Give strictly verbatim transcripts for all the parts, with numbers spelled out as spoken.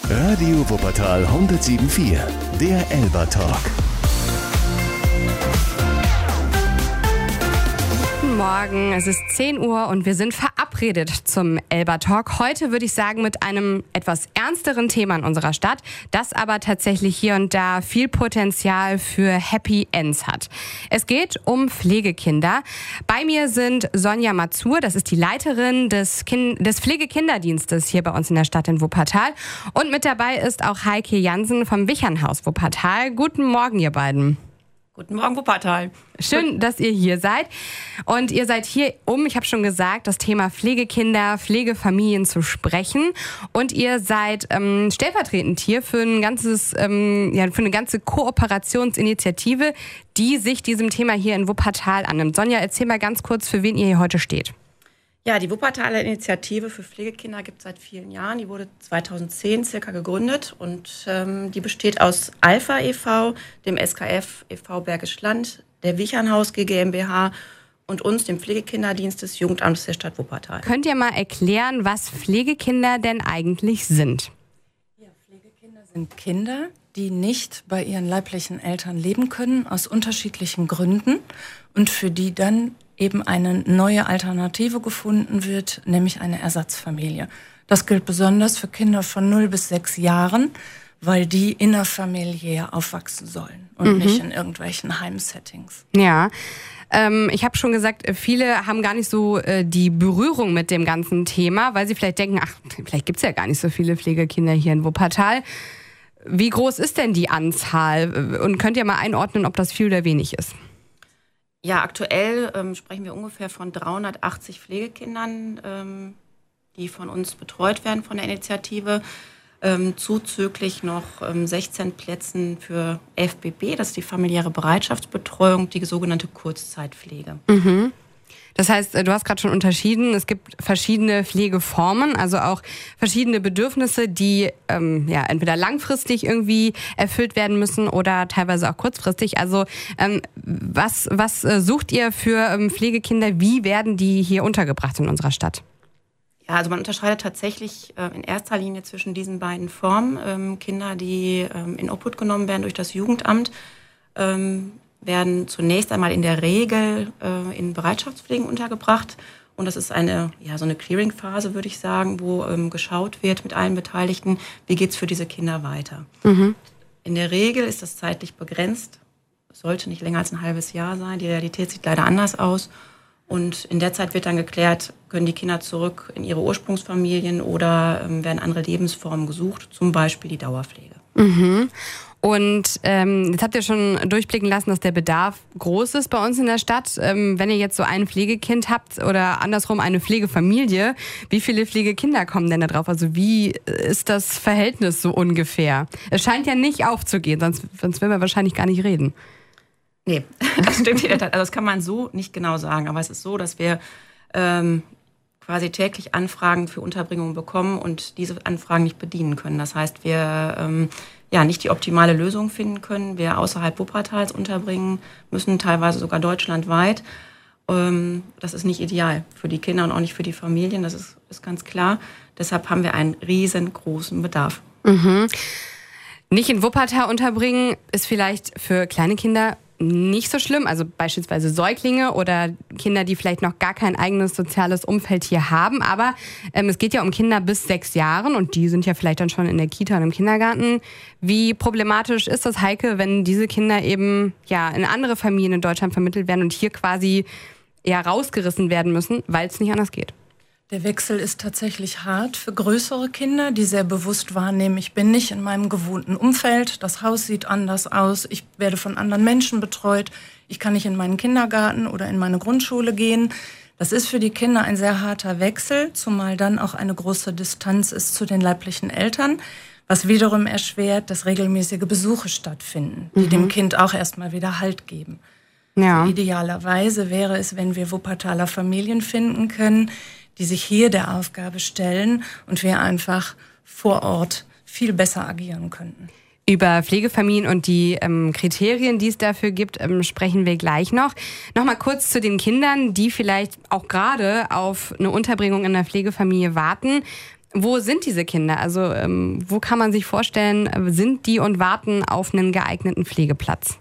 Radio Wuppertal hundertsieben Komma vier, der Elba Talk. Guten Morgen, es ist zehn Uhr und wir sind verabredet zum Elba Talk. Heute würde ich sagen mit einem etwas ernsteren Thema in unserer Stadt, das aber tatsächlich hier und da viel Potenzial für Happy Ends hat. Es geht um Pflegekinder. Bei mir sind Sonja Mazur, das ist die Leiterin des, kind- des Pflegekinderdienstes hier bei uns in der Stadt in Wuppertal. Und mit dabei ist auch Heike Jansen vom Wichernhaus Wuppertal. Guten Morgen, ihr beiden. Guten Morgen, Wuppertal. Schön, dass ihr hier seid. Und ihr seid hier, um, ich habe schon gesagt, das Thema Pflegekinder, Pflegefamilien zu sprechen. Und ihr seid ähm, stellvertretend hier für ein ganzes, ähm, ja, für eine ganze Kooperationsinitiative, die sich diesem Thema hier in Wuppertal annimmt. Sonja, erzähl mal ganz kurz, für wen ihr hier heute steht. Ja, die Wuppertaler Initiative für Pflegekinder gibt es seit vielen Jahren. Die wurde zweitausendzehn circa gegründet und ähm, die besteht aus Alpha e V, dem S K F e V Bergisch Land, der Wichernhaus GmbH und uns, dem Pflegekinderdienst des Jugendamtes der Stadt Wuppertal. Könnt ihr mal erklären, was Pflegekinder denn eigentlich sind? Ja, Pflegekinder sind Kinder, die nicht bei ihren leiblichen Eltern leben können, aus unterschiedlichen Gründen und für die dann eben eine neue Alternative gefunden wird, nämlich eine Ersatzfamilie. Das gilt besonders für Kinder von null bis sechs Jahren, weil die innerfamiliär aufwachsen sollen und mhm. nicht in irgendwelchen Heimsettings. Ja, ähm, ich habe schon gesagt, viele haben gar nicht so äh, die Berührung mit dem ganzen Thema, weil sie vielleicht denken, ach, vielleicht gibt's ja gar nicht so viele Pflegekinder hier in Wuppertal. Wie groß ist denn die Anzahl? Und könnt ihr mal einordnen, ob das viel oder wenig ist? Ja, aktuell ähm, sprechen wir ungefähr von dreihundertachtzig Pflegekindern, ähm, die von uns betreut werden von der Initiative. Ähm, zuzüglich noch ähm, sechzehn Plätzen für F B B, das ist die familiäre Bereitschaftsbetreuung, die sogenannte Kurzzeitpflege. Mhm. Das heißt, du hast gerade schon unterschieden, es gibt verschiedene Pflegeformen, also auch verschiedene Bedürfnisse, die ähm, ja entweder langfristig irgendwie erfüllt werden müssen oder teilweise auch kurzfristig. Also ähm, was, was äh, sucht ihr für ähm, Pflegekinder? Wie werden die hier untergebracht in unserer Stadt? Ja, also man unterscheidet tatsächlich äh, in erster Linie zwischen diesen beiden Formen. Ähm, Kinder, die ähm, in Obhut genommen werden durch das Jugendamt, ähm, werden zunächst einmal in der Regel äh, in Bereitschaftspflegen untergebracht. Und das ist eine, ja, so eine Clearing-Phase, würde ich sagen, wo ähm, geschaut wird mit allen Beteiligten, wie geht's für diese Kinder weiter. Mhm. In der Regel ist das zeitlich begrenzt. Es sollte nicht länger als ein halbes Jahr sein. Die Realität sieht leider anders aus. Und in der Zeit wird dann geklärt, können die Kinder zurück in ihre Ursprungsfamilien oder ähm, werden andere Lebensformen gesucht, zum Beispiel die Dauerpflege. Mhm. Und ähm, jetzt habt ihr schon durchblicken lassen, dass der Bedarf groß ist bei uns in der Stadt. Ähm, wenn ihr jetzt so ein Pflegekind habt oder andersrum eine Pflegefamilie, wie viele Pflegekinder kommen denn da drauf? Also wie ist das Verhältnis so ungefähr? Es scheint ja nicht aufzugehen, sonst, sonst würden wir wahrscheinlich gar nicht reden. Nee, das stimmt. Also das kann man so nicht genau sagen. Aber es ist so, dass wir ähm, quasi täglich Anfragen für Unterbringung bekommen und diese Anfragen nicht bedienen können. Das heißt, wir ähm, ja nicht die optimale Lösung finden können. Wir außerhalb Wuppertals unterbringen müssen, teilweise sogar deutschlandweit. Ähm, das ist nicht ideal für die Kinder und auch nicht für die Familien. Das ist, ist ganz klar. Deshalb haben wir einen riesengroßen Bedarf. Mhm. Nicht in Wuppertal unterbringen ist vielleicht für kleine Kinder nicht so schlimm, also beispielsweise Säuglinge oder Kinder, die vielleicht noch gar kein eigenes soziales Umfeld hier haben. Aber ähm, es geht ja um Kinder bis sechs Jahren und die sind ja vielleicht dann schon in der Kita und im Kindergarten. Wie problematisch ist das, Heike, wenn diese Kinder eben ja in andere Familien in Deutschland vermittelt werden und hier quasi ja rausgerissen werden müssen, weil es nicht anders geht? Der Wechsel ist tatsächlich hart für größere Kinder, die sehr bewusst wahrnehmen, ich bin nicht in meinem gewohnten Umfeld, das Haus sieht anders aus, ich werde von anderen Menschen betreut, ich kann nicht in meinen Kindergarten oder in meine Grundschule gehen. Das ist für die Kinder ein sehr harter Wechsel, zumal dann auch eine große Distanz ist zu den leiblichen Eltern, was wiederum erschwert, dass regelmäßige Besuche stattfinden, die mhm. dem Kind auch erstmal wieder Halt geben. Ja. Also idealerweise wäre es, wenn wir Wuppertaler Familien finden können, die sich hier der Aufgabe stellen und wir einfach vor Ort viel besser agieren könnten. Über Pflegefamilien und die ähm, Kriterien, die es dafür gibt, ähm, sprechen wir gleich noch. Nochmal kurz zu den Kindern, die vielleicht auch gerade auf eine Unterbringung in der Pflegefamilie warten. Wo sind diese Kinder? Also ähm, wo kann man sich vorstellen, sind die und warten auf einen geeigneten Pflegeplatz?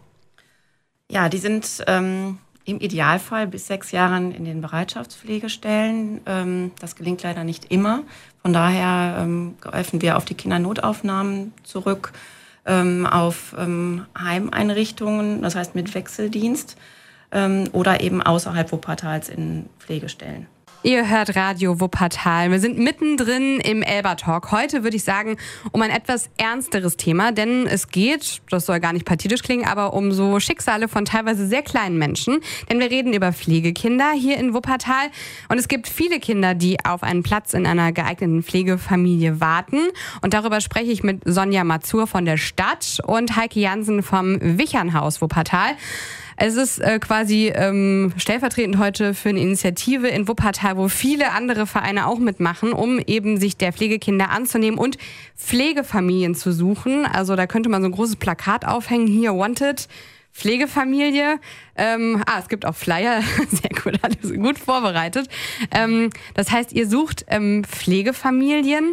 Ja, die sind ähm, im Idealfall bis sechs Jahren in den Bereitschaftspflegestellen. Ähm, das gelingt leider nicht immer. Von daher ähm, greifen wir auf die Kindernotaufnahmen zurück, ähm, auf ähm, Heimeinrichtungen, das heißt mit Wechseldienst ähm, oder eben außerhalb Wuppertals in Pflegestellen. Ihr hört Radio Wuppertal. Wir sind mittendrin im Elba-Talk. Heute würde ich sagen, um ein etwas ernsteres Thema, denn es geht, das soll gar nicht pathetisch klingen, aber um so Schicksale von teilweise sehr kleinen Menschen. Denn wir reden über Pflegekinder hier in Wuppertal und es gibt viele Kinder, die auf einen Platz in einer geeigneten Pflegefamilie warten. Und darüber spreche ich mit Sonja Mazur von der Stadt und Heike Jansen vom Wichernhaus Wuppertal. Es ist äh, quasi ähm, stellvertretend heute für eine Initiative in Wuppertal, wo viele andere Vereine auch mitmachen, um eben sich der Pflegekinder anzunehmen und Pflegefamilien zu suchen. Also da könnte man so ein großes Plakat aufhängen, hier wanted, Pflegefamilie. Ähm, ah, es gibt auch Flyer, sehr gut, alles gut vorbereitet. Ähm, das heißt, ihr sucht ähm, Pflegefamilien.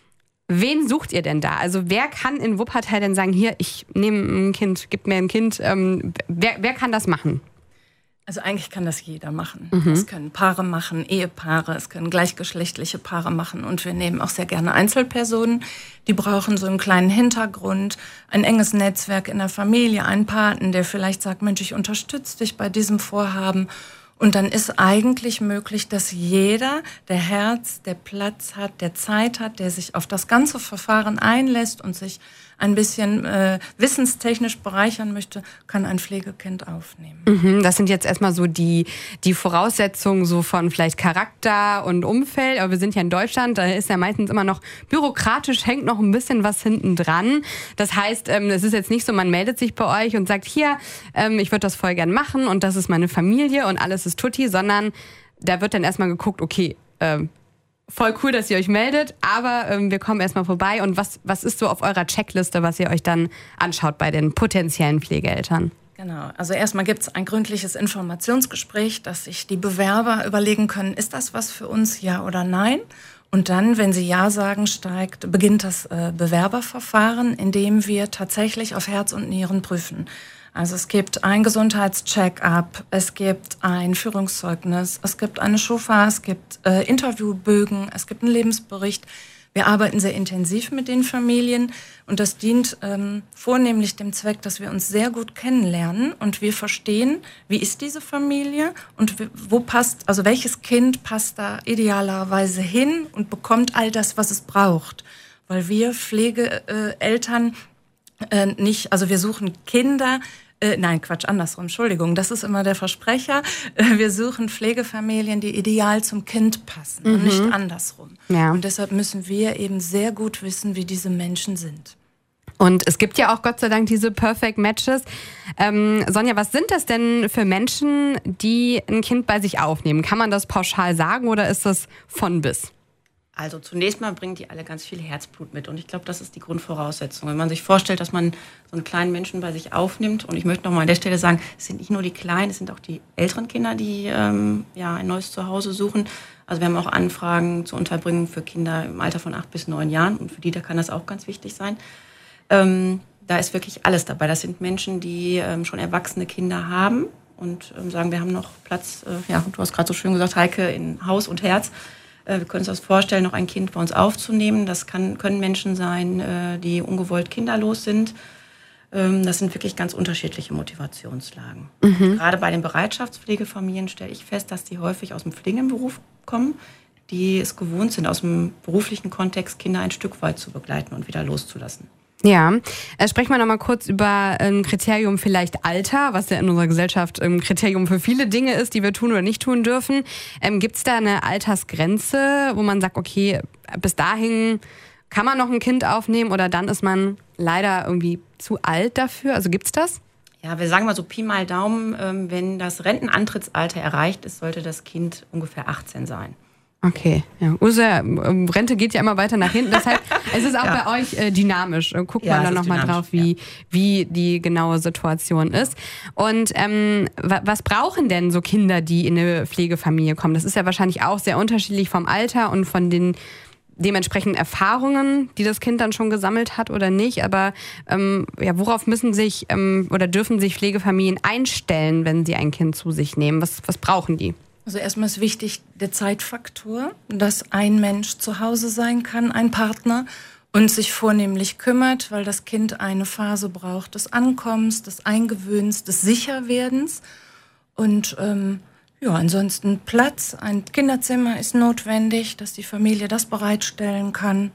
Wen sucht ihr denn da? Also wer kann in Wuppertal denn sagen, hier, ich nehme ein Kind, gib mir ein Kind. Ähm, wer, wer kann das machen? Also eigentlich kann das jeder machen. Mhm. Das können Paare machen, Ehepaare, es können gleichgeschlechtliche Paare machen. Und wir nehmen auch sehr gerne Einzelpersonen, die brauchen so einen kleinen Hintergrund, ein enges Netzwerk in der Familie, einen Paten, der vielleicht sagt, Mensch, ich unterstütze dich bei diesem Vorhaben. Und dann ist eigentlich möglich, dass jeder, der Herz, der Platz hat, der Zeit hat, der sich auf das ganze Verfahren einlässt und sich ein bisschen äh, wissenstechnisch bereichern möchte, kann ein Pflegekind aufnehmen. Mhm, das sind jetzt erstmal so die, die Voraussetzungen so von vielleicht Charakter und Umfeld. Aber wir sind ja in Deutschland, da ist ja meistens immer noch bürokratisch, hängt noch ein bisschen was hinten dran. Das heißt, ähm, es ist jetzt nicht so, man meldet sich bei euch und sagt, hier, ähm, ich würde das voll gern machen und das ist meine Familie und alles ist tutti, sondern da wird dann erstmal geguckt, okay, ähm, voll cool, dass ihr euch meldet, aber ähm, wir kommen erstmal vorbei. Und was, was ist so auf eurer Checkliste, was ihr euch dann anschaut bei den potenziellen Pflegeeltern? Genau, also erstmal gibt es ein gründliches Informationsgespräch, dass sich die Bewerber überlegen können, ist das was für uns, ja oder nein? Und dann, wenn sie Ja sagen, steigt, beginnt das äh, Bewerberverfahren, in dem wir tatsächlich auf Herz und Nieren prüfen. Also es gibt ein Gesundheitscheck-up, es gibt ein Führungszeugnis, es gibt eine Schufa, es gibt äh, Interviewbögen, es gibt einen Lebensbericht. Wir arbeiten sehr intensiv mit den Familien und das dient ähm, vornehmlich dem Zweck, dass wir uns sehr gut kennenlernen und wir verstehen, wie ist diese Familie und wo passt, also welches Kind passt da idealerweise hin und bekommt all das, was es braucht. Weil wir Pflegeeltern äh, nicht, also wir suchen Kinder, Äh, nein, Quatsch, andersrum, Entschuldigung, das ist immer der Versprecher. Äh, wir suchen Pflegefamilien, die ideal zum Kind passen mhm. und nicht andersrum. Ja. Und deshalb müssen wir eben sehr gut wissen, wie diese Menschen sind. Und es gibt ja auch Gott sei Dank diese Perfect Matches. Ähm, Sonja, was sind das denn für Menschen, die ein Kind bei sich aufnehmen? Kann man das pauschal sagen oder ist das von bis? Also zunächst mal bringen die alle ganz viel Herzblut mit und ich glaube, das ist die Grundvoraussetzung. Wenn man sich vorstellt, dass man so einen kleinen Menschen bei sich aufnimmt und ich möchte noch mal an der Stelle sagen, es sind nicht nur die Kleinen, es sind auch die älteren Kinder, die ähm, ja ein neues Zuhause suchen. Also wir haben auch Anfragen zur Unterbringung für Kinder im Alter von acht bis neun Jahren und für die, da kann das auch ganz wichtig sein. Ähm, da ist wirklich alles dabei. Das sind Menschen, die ähm, schon erwachsene Kinder haben und ähm, sagen, wir haben noch Platz, äh, ja, du hast gerade so schön gesagt, Heike, in Haus und Herz. Wir können uns das vorstellen, noch ein Kind bei uns aufzunehmen. Das kann, können Menschen sein, die ungewollt kinderlos sind. Das sind wirklich ganz unterschiedliche Motivationslagen. Mhm. Gerade bei den Bereitschaftspflegefamilien stelle ich fest, dass die häufig aus dem Pflegeberuf kommen, die es gewohnt sind, aus dem beruflichen Kontext Kinder ein Stück weit zu begleiten und wieder loszulassen. Ja, äh, sprechen wir noch mal kurz über ein Kristerium vielleicht Alter, was ja in unserer Gesellschaft ein Kriterium für viele Dinge ist, die wir tun oder nicht tun dürfen. Ähm, gibt es da eine Altersgrenze, wo man sagt, okay, bis dahin kann man noch ein Kind aufnehmen oder dann ist man leider irgendwie zu alt dafür? Also gibt's das? Ja, wir sagen mal so Pi mal Daumen, ähm, wenn das Rentenantrittsalter erreicht ist, sollte das Kind ungefähr achtzehn sein. Okay, ja. Unsere Rente geht ja immer weiter nach hinten. Das heißt, es ist auch ja. bei euch äh, dynamisch. Guckt ja, man da nochmal drauf, wie, ja. wie die genaue Situation ist. Und ähm, was brauchen denn so Kinder, die in eine Pflegefamilie kommen? Das ist ja wahrscheinlich auch sehr unterschiedlich vom Alter und von den dementsprechend Erfahrungen, die das Kind dann schon gesammelt hat oder nicht. Aber ähm, ja, worauf müssen sich ähm, oder dürfen sich Pflegefamilien einstellen, wenn sie ein Kind zu sich nehmen? Was, was brauchen die? Also erstmal ist wichtig der Zeitfaktor, dass ein Mensch zu Hause sein kann, ein Partner, und sich vornehmlich kümmert, weil das Kind eine Phase braucht des Ankommens, des Eingewöhnens, des Sicherwerdens. Und ähm, ja, ansonsten Platz, ein Kinderzimmer ist notwendig, dass die Familie das bereitstellen kann.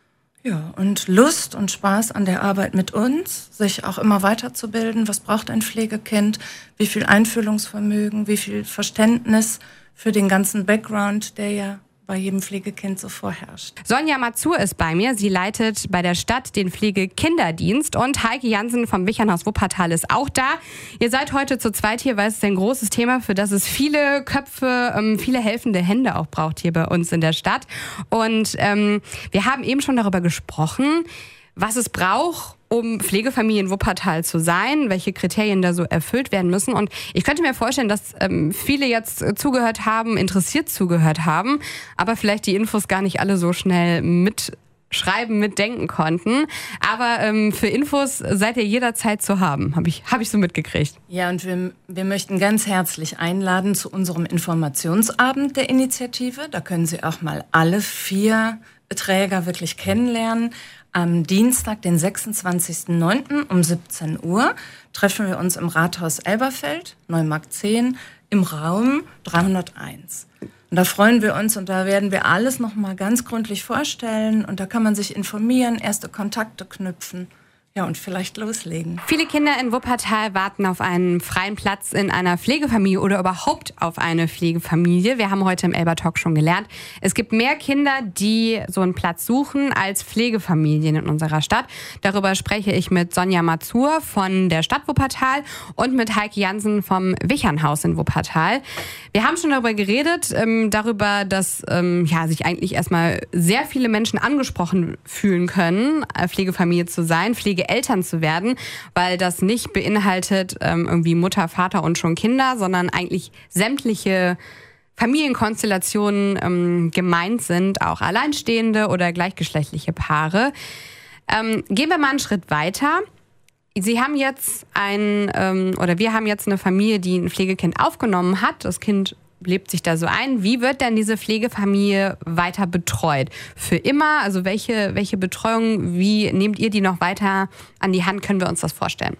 Ja, und Lust und Spaß an der Arbeit mit uns, sich auch immer weiterzubilden. Was braucht ein Pflegekind? Wie viel Einfühlungsvermögen, wie viel Verständnis für den ganzen Background, der ja bei jedem Pflegekind so vorherrscht. Sonja Mazur ist bei mir. Sie leitet bei der Stadt den Pflegekinderdienst und Heike Jansen vom Wichernhaus Wuppertal ist auch da. Ihr seid heute zu zweit hier, weil es ist ein großes Thema, für das es viele Köpfe, ähm, viele helfende Hände auch braucht hier bei uns in der Stadt. Und ähm, wir haben eben schon darüber gesprochen, was es braucht, um Pflegefamilie in Wuppertal zu sein, welche Kriterien da so erfüllt werden müssen. Und ich könnte mir vorstellen, dass ähm, viele jetzt äh, zugehört haben, interessiert zugehört haben, aber vielleicht die Infos gar nicht alle so schnell mitschreiben, mitdenken konnten. Aber ähm, für Infos seid ihr jederzeit zu haben, habe ich, hab ich so mitgekriegt. Ja, und wir, wir möchten ganz herzlich einladen zu unserem Informationsabend der Initiative. Da können Sie auch mal alle vier Träger wirklich kennenlernen. Am Dienstag, den sechsundzwanzigsten neunten um siebzehn Uhr treffen wir uns im Rathaus Elberfeld, Neumarkt zehn, im Raum dreihunderteins. Und da freuen wir uns und da werden wir alles nochmal ganz gründlich vorstellen und da kann man sich informieren, erste Kontakte knüpfen. Ja, und vielleicht loslegen. Viele Kinder in Wuppertal warten auf einen freien Platz in einer Pflegefamilie oder überhaupt auf eine Pflegefamilie. Wir haben heute im Elber Talk schon gelernt, es gibt mehr Kinder, die so einen Platz suchen, als Pflegefamilien in unserer Stadt. Darüber spreche ich mit Sonja Mazur von der Stadt Wuppertal und mit Heike Jansen vom Wichernhaus in Wuppertal. Wir haben schon darüber geredet, ähm, darüber, dass ähm, ja, sich eigentlich erstmal sehr viele Menschen angesprochen fühlen können, äh, Pflegefamilie zu sein, Pflege Eltern zu werden, weil das nicht beinhaltet ähm, irgendwie Mutter, Vater und schon Kinder, sondern eigentlich sämtliche Familienkonstellationen ähm, gemeint sind, auch alleinstehende oder gleichgeschlechtliche Paare. Ähm, gehen wir mal einen Schritt weiter. Sie haben jetzt ein, ähm, oder wir haben jetzt eine Familie, die ein Pflegekind aufgenommen hat. Das Kind lebt sich da so ein. Wie wird denn diese Pflegefamilie weiter betreut? Für immer? Also welche, welche Betreuung, wie nehmt ihr die noch weiter an die Hand? Können wir uns das vorstellen?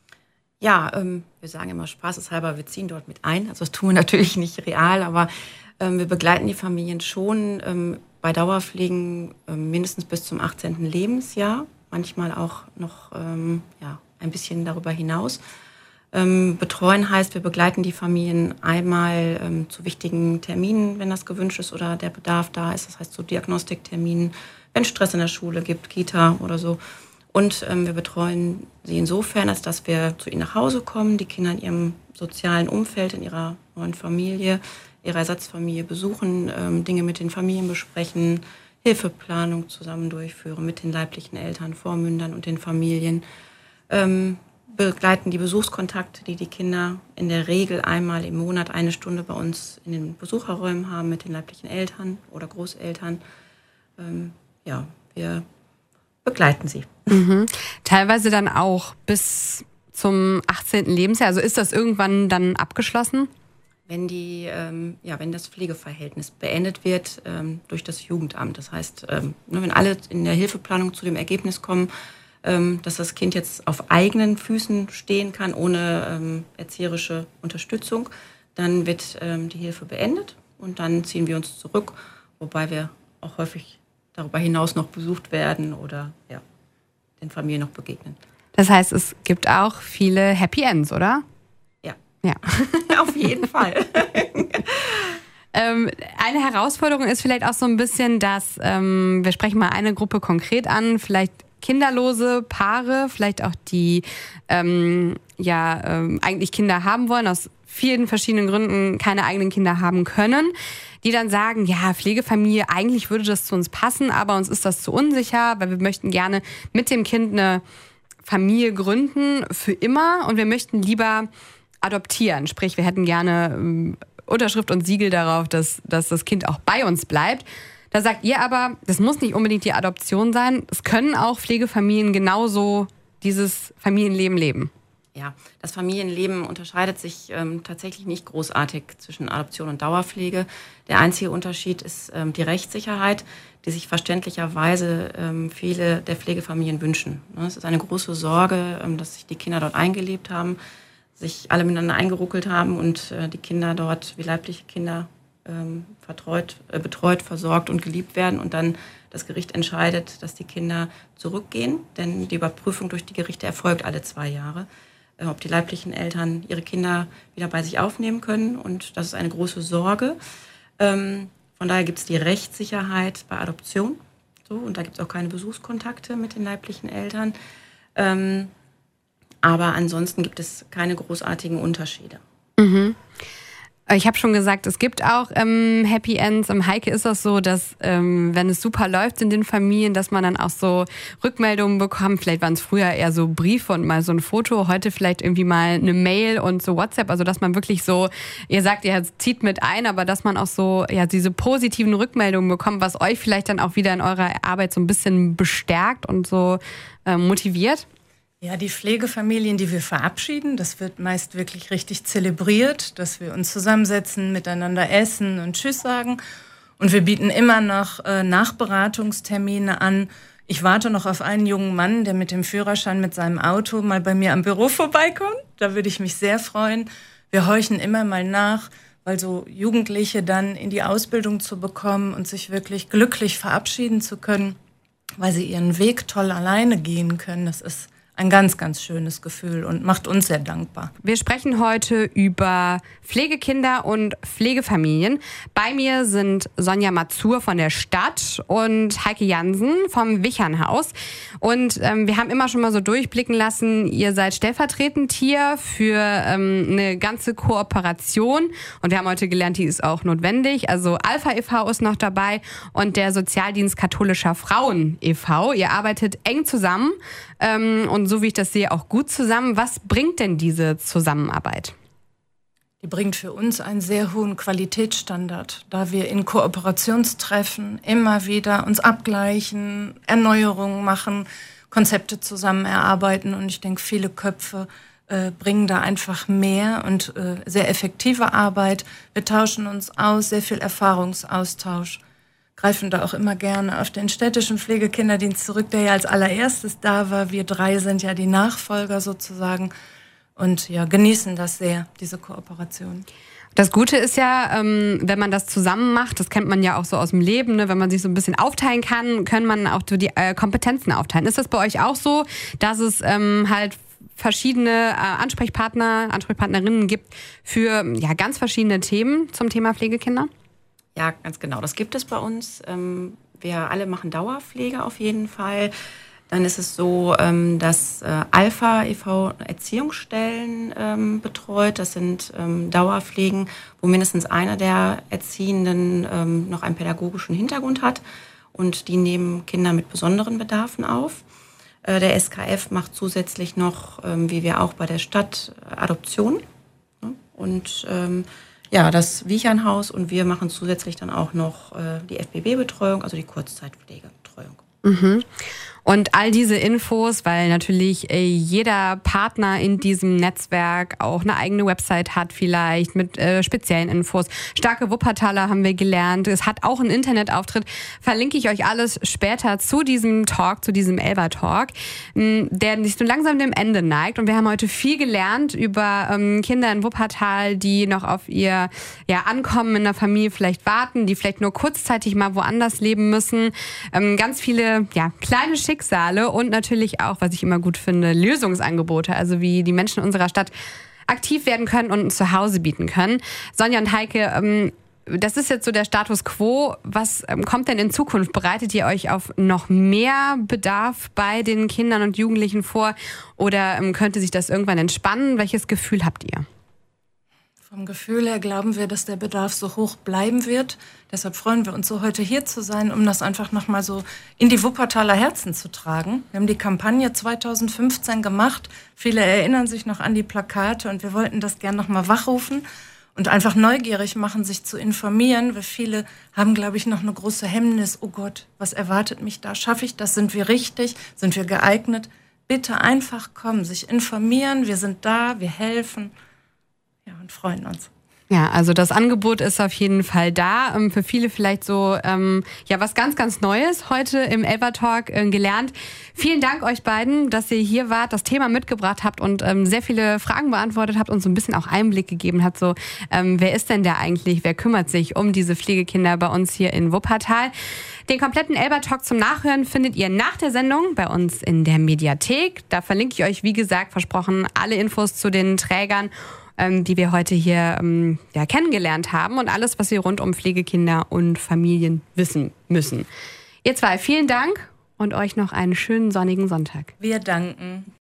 Ja, ähm, wir sagen immer spaßeshalber, wir ziehen dort mit ein. Also das tun wir natürlich nicht real, aber ähm, wir begleiten die Familien schon ähm, bei Dauerpflegen ähm, mindestens bis zum achtzehnten Lebensjahr. Manchmal auch noch ähm, ja, ein bisschen darüber hinaus. Ähm, betreuen heißt, wir begleiten die Familien einmal ähm, zu wichtigen Terminen, wenn das gewünscht ist oder der Bedarf da ist. Das heißt zu Diagnostikterminen, wenn es Stress in der Schule gibt, Kita oder so. Und ähm, wir betreuen sie insofern, als dass wir zu ihnen nach Hause kommen, die Kinder in ihrem sozialen Umfeld, in ihrer neuen Familie, ihrer Ersatzfamilie besuchen, ähm, Dinge mit den Familien besprechen, Hilfeplanung zusammen durchführen mit den leiblichen Eltern, Vormündern und den Familien. Ähm, begleiten die Besuchskontakte, die die Kinder in der Regel einmal im Monat eine Stunde bei uns in den Besucherräumen haben mit den leiblichen Eltern oder Großeltern. Ähm, ja, wir begleiten sie. Mhm. Teilweise dann auch bis zum achtzehnten Lebensjahr. Also ist das irgendwann dann abgeschlossen? Wenn die, ähm, ja, wenn das Pflegeverhältnis beendet wird ähm, durch das Jugendamt. Das heißt, ähm, wenn alle in der Hilfeplanung zu dem Ergebnis kommen, dass das Kind jetzt auf eigenen Füßen stehen kann, ohne ähm, erzieherische Unterstützung, dann wird ähm, die Hilfe beendet und dann ziehen wir uns zurück, wobei wir auch häufig darüber hinaus noch besucht werden oder ja, den Familien noch begegnen. Das heißt, es gibt auch viele Happy Ends, oder? Ja. Ja. Auf jeden Fall. Ähm, eine Herausforderung ist vielleicht auch so ein bisschen, dass, ähm, wir sprechen mal eine Gruppe konkret an, vielleicht kinderlose Paare, vielleicht auch die ähm, ja ähm, eigentlich Kinder haben wollen, aus vielen verschiedenen Gründen keine eigenen Kinder haben können, die dann sagen, ja, Pflegefamilie, eigentlich würde das zu uns passen, aber uns ist das zu unsicher, weil wir möchten gerne mit dem Kind eine Familie gründen für immer und wir möchten lieber adoptieren. Sprich, wir hätten gerne ähm, Unterschrift und Siegel darauf, dass, dass das Kind auch bei uns bleibt. Da sagt ihr aber, das muss nicht unbedingt die Adoption sein. Es können auch Pflegefamilien genauso dieses Familienleben leben. Ja, das Familienleben unterscheidet sich ähm, tatsächlich nicht großartig zwischen Adoption und Dauerpflege. Der einzige Unterschied ist ähm, die Rechtssicherheit, die sich verständlicherweise ähm, viele der Pflegefamilien wünschen. Es ist eine große Sorge, ähm, dass sich die Kinder dort eingelebt haben, sich alle miteinander eingeruckelt haben und äh, die Kinder dort wie leibliche Kinder ähm, vertreut, äh, betreut, versorgt und geliebt werden und dann das Gericht entscheidet, dass die Kinder zurückgehen, denn die Überprüfung durch die Gerichte erfolgt alle zwei Jahre. Ob die leiblichen Eltern ihre Kinder wieder bei sich aufnehmen können. Und das ist eine große Sorge. Ähm, von daher gibt es die Rechtssicherheit bei Adoption. So, und da gibt es auch keine Besuchskontakte mit den leiblichen Eltern. Ähm, aber ansonsten gibt es keine großartigen Unterschiede. Mhm. Ich habe schon gesagt, es gibt auch ähm, Happy Ends. Im Heike ist das so, dass ähm, wenn es super läuft in den Familien, dass man dann auch so Rückmeldungen bekommt. Vielleicht waren es früher eher so Briefe und mal so ein Foto, heute vielleicht irgendwie mal eine Mail und so WhatsApp. Also dass man wirklich so, ihr sagt, ihr zieht mit ein, aber dass man auch so ja diese positiven Rückmeldungen bekommt, was euch vielleicht dann auch wieder in eurer Arbeit so ein bisschen bestärkt und so äh, motiviert. Ja, die Pflegefamilien, die wir verabschieden, das wird meist wirklich richtig zelebriert, dass wir uns zusammensetzen, miteinander essen und Tschüss sagen. Und wir bieten immer noch äh, Nachberatungstermine an. Ich warte noch auf einen jungen Mann, der mit dem Führerschein mit seinem Auto mal bei mir am Büro vorbeikommt. Da würde ich mich sehr freuen. Wir horchen immer mal nach, weil so Jugendliche dann in die Ausbildung zu bekommen und sich wirklich glücklich verabschieden zu können, weil sie ihren Weg toll alleine gehen können. Das ist ein ganz, ganz schönes Gefühl und macht uns sehr dankbar. Wir sprechen heute über Pflegekinder und Pflegefamilien. Bei mir sind Sonja Mazur von der Stadt und Heike Jansen vom Wichernhaus. Und ähm, wir haben immer schon mal so durchblicken lassen, ihr seid stellvertretend hier für ähm, eine ganze Kooperation. Und wir haben heute gelernt, die ist auch notwendig. Also Alpha e V ist noch dabei und der Sozialdienst katholischer Frauen e V. Ihr arbeitet eng zusammen ähm, und so wie ich das sehe, auch gut zusammen. Was bringt denn diese Zusammenarbeit? Die bringt für uns einen sehr hohen Qualitätsstandard, da wir in Kooperationstreffen immer wieder uns abgleichen, Erneuerungen machen, Konzepte zusammen erarbeiten. Und ich denke, viele Köpfe äh, bringen da einfach mehr und äh, sehr effektive Arbeit. Wir tauschen uns aus, sehr viel Erfahrungsaustausch. Greifen da auch immer gerne auf den städtischen Pflegekinderdienst zurück, der ja als allererstes da war. Wir drei sind ja die Nachfolger sozusagen und ja, genießen das sehr, diese Kooperation. Das Gute ist ja, ähm, wenn man das zusammen macht, das kennt man ja auch so aus dem Leben, ne? Wenn man sich so ein bisschen aufteilen kann, kann man auch so die äh, Kompetenzen aufteilen. Ist das bei euch auch so, dass es ähm, halt verschiedene äh, Ansprechpartner, Ansprechpartnerinnen gibt für ja, ganz verschiedene Themen zum Thema Pflegekinder? Ja, ganz genau. Das gibt es bei uns. Wir alle machen Dauerpflege auf jeden Fall. Dann ist es so, dass Alpha e V Erziehungsstellen betreut. Das sind Dauerpflegen, wo mindestens einer der Erziehenden noch einen pädagogischen Hintergrund hat. Und die nehmen Kinder mit besonderen Bedarfen auf. Der S K F macht zusätzlich noch, wie wir auch bei der Stadt, Adoption. Und ja, das Wichernhaus und wir machen zusätzlich dann auch noch äh, die F B B-Betreuung, also die Kurzzeitpflegebetreuung. Mhm. Und all diese Infos, weil natürlich äh, jeder Partner in diesem Netzwerk auch eine eigene Website hat, vielleicht mit äh, speziellen Infos. Starke Wuppertaler haben wir gelernt. Es hat auch einen Internetauftritt. Verlinke ich euch alles später zu diesem Talk, zu diesem Elba-Talk, der sich so langsam dem Ende neigt. Und wir haben heute viel gelernt über ähm, Kinder in Wuppertal, die noch auf ihr ja, Ankommen in der Familie vielleicht warten, die vielleicht nur kurzzeitig mal woanders leben müssen. Ähm, ganz viele ja, kleine Schicksale. Schicksale und natürlich auch, was ich immer gut finde, Lösungsangebote, also wie die Menschen in unserer Stadt aktiv werden können und ein Zuhause bieten können. Sonja und Heike, das ist jetzt so der Status quo. Was kommt denn in Zukunft? Bereitet ihr euch auf noch mehr Bedarf bei den Kindern und Jugendlichen vor oder könnte sich das irgendwann entspannen? Welches Gefühl habt ihr? Vom Gefühl her glauben wir, dass der Bedarf so hoch bleiben wird. Deshalb freuen wir uns so, heute hier zu sein, um das einfach nochmal so in die Wuppertaler Herzen zu tragen. Wir haben die Kampagne zweitausendfünfzehn gemacht. Viele erinnern sich noch an die Plakate und wir wollten das gerne nochmal wachrufen und einfach neugierig machen, sich zu informieren, weil viele haben, glaube ich, noch eine große Hemmnis. Oh Gott, was erwartet mich da? Schaffe ich das? Sind wir richtig? Sind wir geeignet? Bitte einfach kommen, sich informieren. Wir sind da, wir helfen, ja, und freuen uns. Ja, also das Angebot ist auf jeden Fall da. Für viele vielleicht so ähm, ja was ganz, ganz Neues heute im Elbertalk äh, gelernt. Vielen Dank euch beiden, dass ihr hier wart, das Thema mitgebracht habt und ähm, sehr viele Fragen beantwortet habt und so ein bisschen auch Einblick gegeben habt. So, ähm, wer ist denn der eigentlich? Wer kümmert sich um diese Pflegekinder bei uns hier in Wuppertal? Den kompletten Elbertalk zum Nachhören findet ihr nach der Sendung bei uns in der Mediathek. Da verlinke ich euch, wie gesagt, versprochen, alle Infos zu den Trägern, ähm, die wir heute hier ähm, ja, kennengelernt haben und alles, was Sie rund um Pflegekinder und Familien wissen müssen. Ihr zwei, vielen Dank und euch noch einen schönen sonnigen Sonntag. Wir danken.